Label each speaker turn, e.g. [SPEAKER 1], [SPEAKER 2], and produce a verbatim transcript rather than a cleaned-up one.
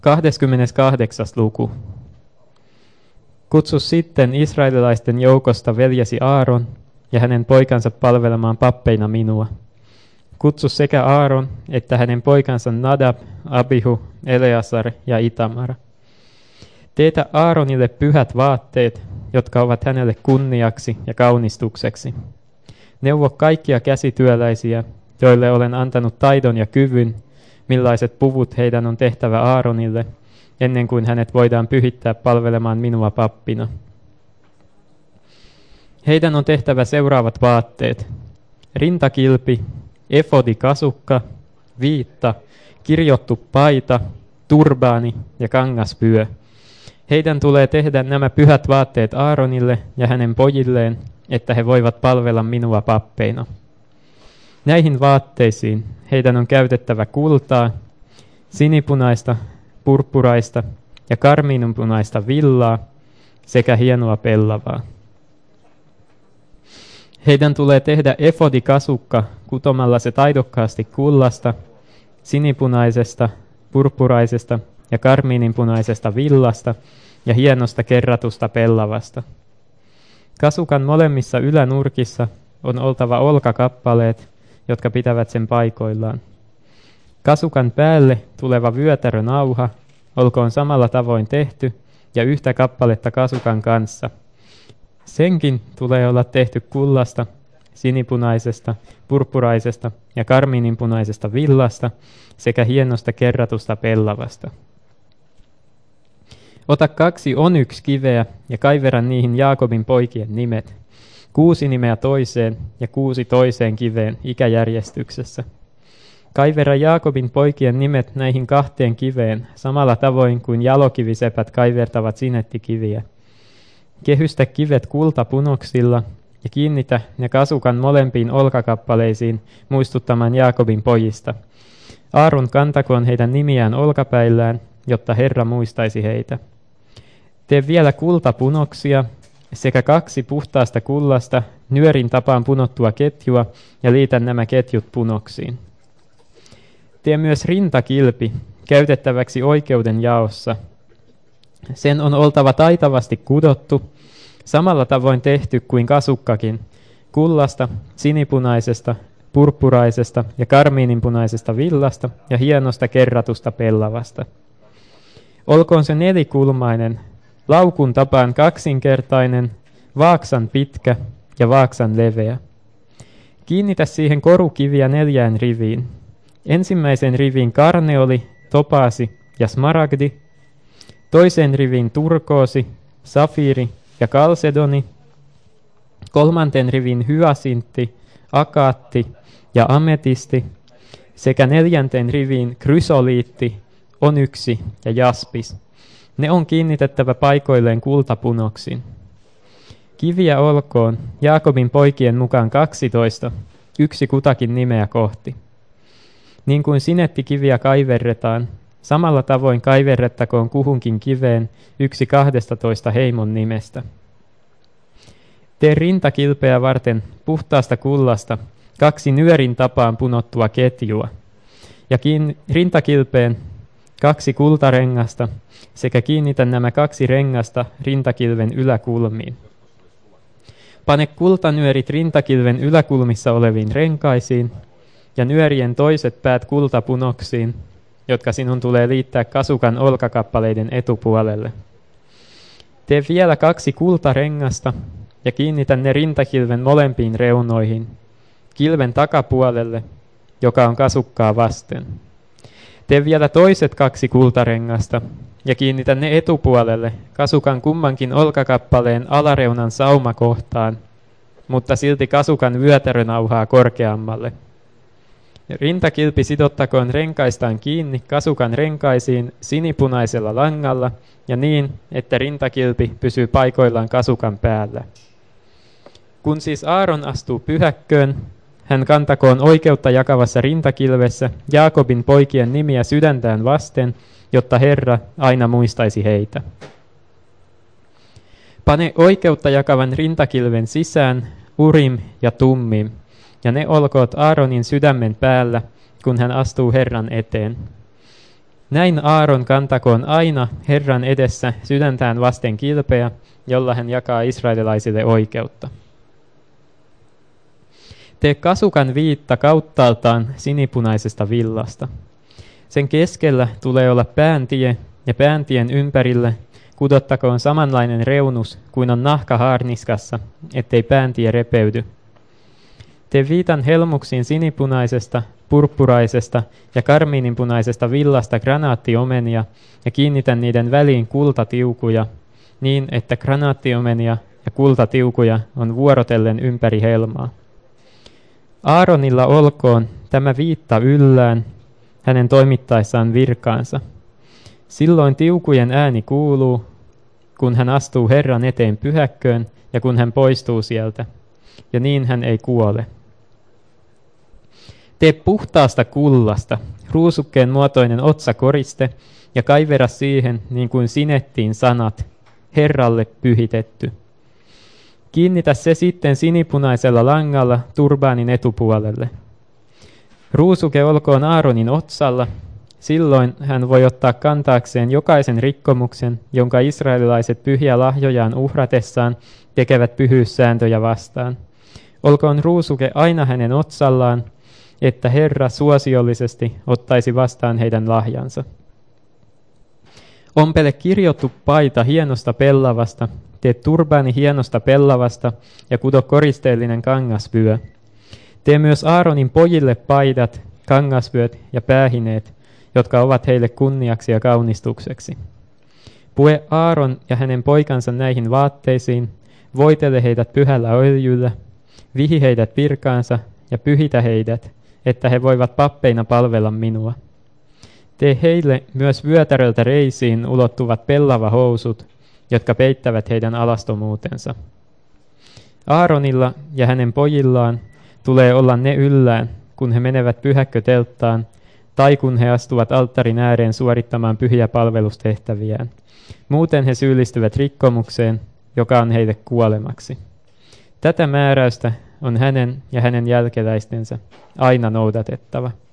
[SPEAKER 1] kahdeskymmeneskahdeksas luku. Kutsu sitten israelilaisten joukosta veljesi Aaron ja hänen poikansa palvelemaan pappeina minua. Kutsu sekä Aaron että hänen poikansa Nadab, Abihu, Eleasar ja Itamar. Teetä Aaronille pyhät vaatteet, jotka ovat hänelle kunniaksi ja kaunistukseksi. Neuvo kaikkia käsityöläisiä, joille olen antanut taidon ja kyvyn, millaiset puvut heidän on tehtävä Aaronille, ennen kuin hänet voidaan pyhittää palvelemaan minua pappina. Heidän on tehtävä seuraavat vaatteet: rintakilpi, efodikasukka, viitta, kirjottu paita, turbaani ja kangasvyö. Heidän tulee tehdä nämä pyhät vaatteet Aaronille ja hänen pojilleen, että he voivat palvella minua pappeina. Näihin vaatteisiin heidän on käytettävä kultaa, sinipunaista, purppuraista ja karmiinunpunaista villaa sekä hienoa pellavaa. Heidän tulee tehdä efodikasukka kutomalla se taidokkaasti kullasta, sinipunaisesta, purppuraisesta ja karmiininpunaisesta villasta ja hienosta kerratusta pellavasta. Kasukan molemmissa ylänurkissa on oltava olkakappaleet, jotka pitävät sen paikoillaan. Kasukan päälle tuleva vyötärönauha olkoon samalla tavoin tehty ja yhtä kappaletta kasukan kanssa. Senkin tulee olla tehty kullasta, sinipunaisesta, purppuraisesta ja karmiininpunaisesta villasta sekä hienosta kerratusta pellavasta. Ota kaksi onyx-kiveä ja kaivera niihin Jaakobin poikien nimet, kuusi nimeä toiseen ja kuusi toiseen kiveen ikäjärjestyksessä. Kaivera Jaakobin poikien nimet näihin kahteen kiveen samalla tavoin kuin jalokivisepät kaivertavat sinettikiviä. Kehystä kivet kultapunoksilla ja kiinnitä ne kasukan molempiin olkakappaleisiin muistuttamaan Jaakobin pojista. Aaron kantakoon heidän nimiään olkapäillään, jotta Herra muistaisi heitä. Tee vielä kultapunoksia sekä kaksi puhtaasta kullasta nyörin tapaan punottua ketjua ja liitä nämä ketjut punoksiin. Tee myös rintakilpi käytettäväksi oikeuden jaossa. Sen on oltava taitavasti kudottu, samalla tavoin tehty kuin kasukkakin, kullasta, sinipunaisesta, purppuraisesta ja karmiininpunaisesta villasta ja hienosta kerratusta pellavasta. Olkoon se nelikulmainen, laukun tapaan kaksinkertainen, vaaksan pitkä ja vaaksan leveä. Kiinnitä siihen korukiviä neljään riviin. Ensimmäisen riviin karneoli, topaasi ja smaragdi, toisen riviin turkoosi, safiiri ja kalsedoni, kolmanten rivin hyasintti, akaatti ja ametisti sekä neljänten riviin krysoliitti, onyksi ja jaspis. Ne on kiinnitettävä paikoilleen kultapunoksin. Kiviä olkoon Jaakobin poikien mukaan kaksitoista, yksi kutakin nimeä kohti. Niin kuin sinettikiviä kaiverretaan, samalla tavoin kaiverrettakoon kuhunkin kiveen yksi kahdestatoista heimon nimestä. Tee rintakilpeä varten puhtaasta kullasta kaksi nyörin tapaan punottua ketjua, ja kiin- rintakilpeen kaksi kultarengasta sekä kiinnitä nämä kaksi rengasta rintakilven yläkulmiin. Pane kultanyörit rintakilven yläkulmissa oleviin renkaisiin ja nyörien toiset päät kultapunoksiin, jotka sinun tulee liittää kasukan olkakappaleiden etupuolelle. Tee vielä kaksi kultarengasta ja kiinnitä ne rintakilven molempiin reunoihin, kilven takapuolelle, joka on kasukkaa vasten. Tee vielä toiset kaksi kultarengasta ja kiinnitä ne etupuolelle kasukan kummankin olkakappaleen alareunan saumakohtaan, mutta silti kasukan vyötärönauhaa korkeammalle. Rintakilpi sidottakoon renkaistaan kiinni kasukan renkaisiin sinipunaisella langalla ja niin, että rintakilpi pysyy paikoillaan kasukan päällä. Kun siis Aaron astuu pyhäkköön, hän kantakoon oikeutta jakavassa rintakilvessä Jaakobin poikien nimiä sydäntään vasten, jotta Herra aina muistaisi heitä. Pane oikeutta jakavan rintakilven sisään Urim ja Tummim, ja ne olkoot Aaronin sydämen päällä, kun hän astuu Herran eteen. Näin Aaron kantakoon aina Herran edessä sydäntään vasten kilpeä, jolla hän jakaa israelilaisille oikeutta. Tee kasukan viitta kauttaaltaan sinipunaisesta villasta. Sen keskellä tulee olla pääntie, ja pääntien ympärille kudottakoon samanlainen reunus kuin on nahka haarniskassa, ettei pääntie repeydy. Tee viitan helmuksiin sinipunaisesta, purppuraisesta ja karmiininpunaisesta villasta granaattiomenia ja kiinnitä niiden väliin kultatiukuja, niin että granaattiomenia ja kultatiukuja on vuorotellen ympäri helmaa. Aaronilla olkoon tämä viitta yllään hänen toimittaessaan virkaansa. Silloin tiukujen ääni kuuluu, kun hän astuu Herran eteen pyhäkköön ja kun hän poistuu sieltä, ja niin hän ei kuole. Tee puhtaasta kullasta ruusukkeen muotoinen otsakoriste ja kaivera siihen niin kuin sinettiin sanat, Herralle pyhitetty. Kiinnitä se sitten sinipunaisella langalla turbaanin etupuolelle. Ruusuke olkoon Aaronin otsalla, silloin hän voi ottaa kantaakseen jokaisen rikkomuksen, jonka israelilaiset pyhiä lahjojaan uhratessaan tekevät pyhyyssääntöjä vastaan. Olkoon ruusuke aina hänen otsallaan, että Herra suosiollisesti ottaisi vastaan heidän lahjansa. Ompele kirjottu paita hienosta pellavasta, tee turbaani hienosta pellavasta ja kudo koristeellinen kangasvyö. Tee myös Aaronin pojille paidat, kangasvyöt ja päähineet, jotka ovat heille kunniaksi ja kaunistukseksi. Pue Aaron ja hänen poikansa näihin vaatteisiin, voitele heidät pyhällä öljyllä, vihi heidät virkaansa ja pyhitä heidät, että he voivat pappeina palvella minua. Tee heille myös vyötäröltä reisiin ulottuvat pellava housut, jotka peittävät heidän alastomuutensa. Aaronilla ja hänen pojillaan tulee olla ne yllään, kun he menevät pyhäkkötelttaan, tai kun he astuvat alttarin ääreen suorittamaan pyhiä palvelustehtäviään. Muuten he syyllistyvät rikkomukseen, joka on heille kuolemaksi. Tätä määräystä on hänen ja hänen jälkeläistensä aina noudatettava.